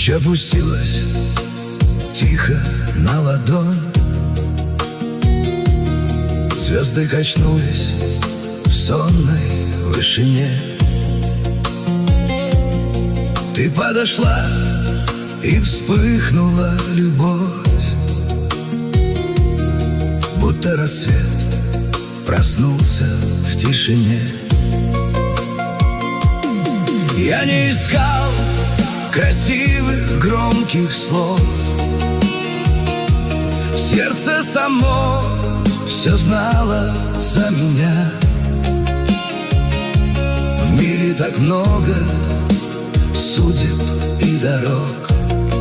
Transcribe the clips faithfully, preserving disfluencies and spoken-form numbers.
Ночь опустилась тихо на ладонь, звезды качнулись в сонной вышине. Ты подошла, и вспыхнула любовь, будто рассвет проснулся в тишине. Я не искал красивых, громких слов, сердце само все знало за меня. В мире так много судеб и дорог,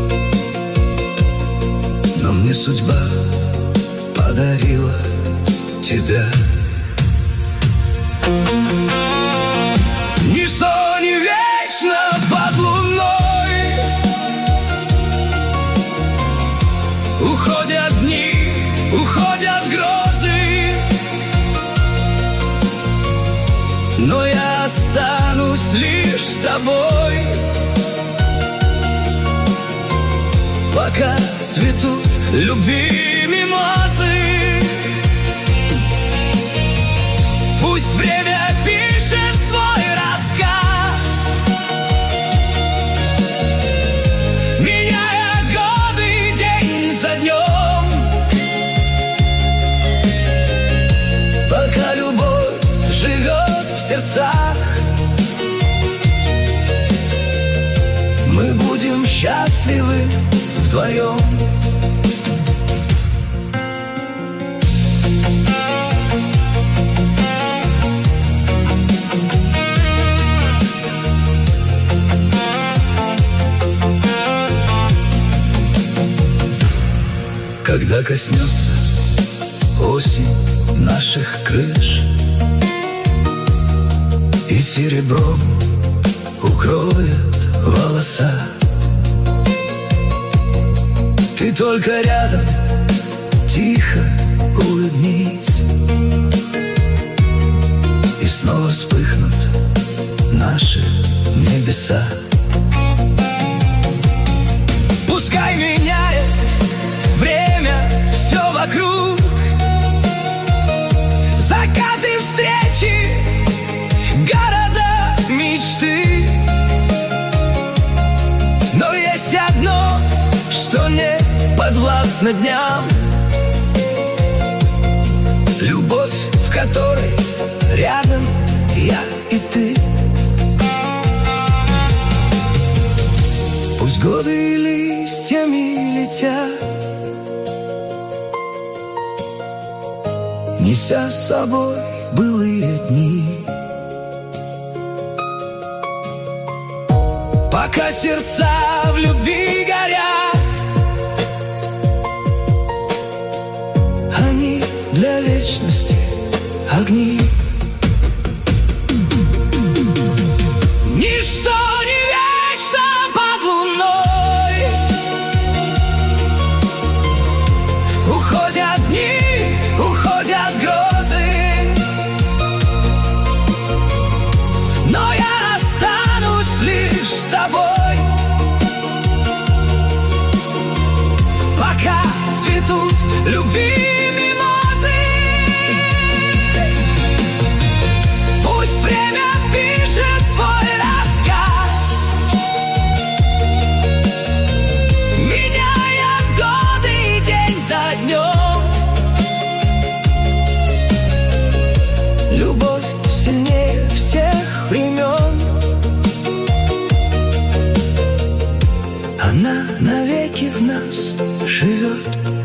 но мне судьба подарила тебя. Ничто не вечно под луной, уходят дни, уходят грозы, но я останусь лишь с тобой, пока цветут любви мимозы. Пусть время пишет свой рассказ, меняя годы день за днем, пока любовь живет в сердцах, мы будем счастливы вдвоем. Когда коснется осень наших крыш и серебром укроет волоса, ты только рядом тихо улыбнись, и снова вспыхнут наши небеса. Пускай меняет время все вокруг, закаты, встречи, города, мечты, но есть одно, что не подвластно дням: любовь, в которой рядом я и ты. Пусть годы и листьями летят, неся с собой былые дни, пока сердца в любви горят, они для вечности огни. Ничто не вечно под луной, уходят дни, уходят грозы, но я останусь лишь с тобой, пока цветут любви мимозы. Пусть время пишет свой рассказ, меняя годы день за днем. Любовь сильнее всех времен, она навеки в нас живет.